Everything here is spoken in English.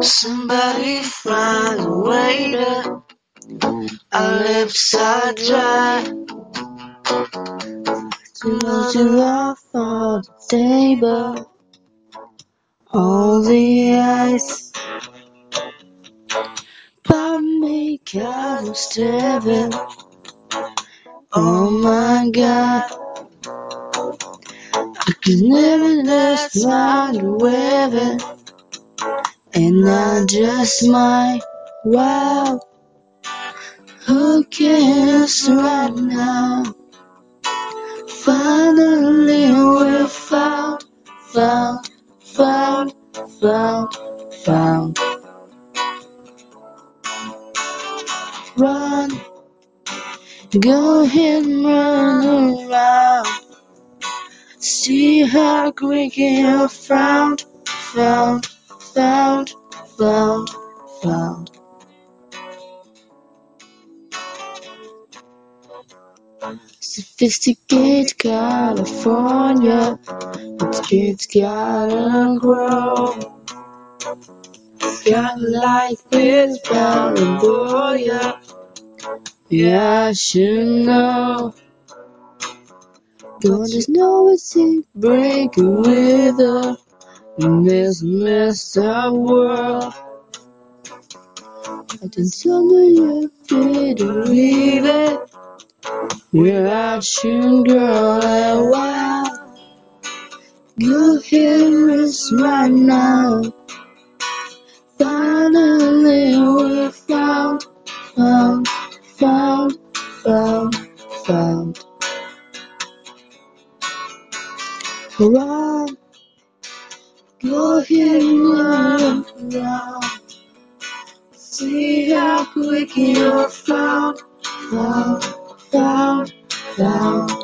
Somebody find a way to our lips are dry. Too much love on the table, all the ice. But me, God, I'm staring. Oh my God, I could never last round wearing, and I just might. Wow, who cares right now? Finally we found. Run, go ahead and run around. See how quick you found. Sophisticated California, its kids gotta grow. Got life is paranoia. Yeah, I should know. God just know it's a breaking with her in this messed up world. I can tell me you didn't leave it. You're action girl and wow. You hear us right now. Finally we found. Run, go ahead and run around. See how quick you're found.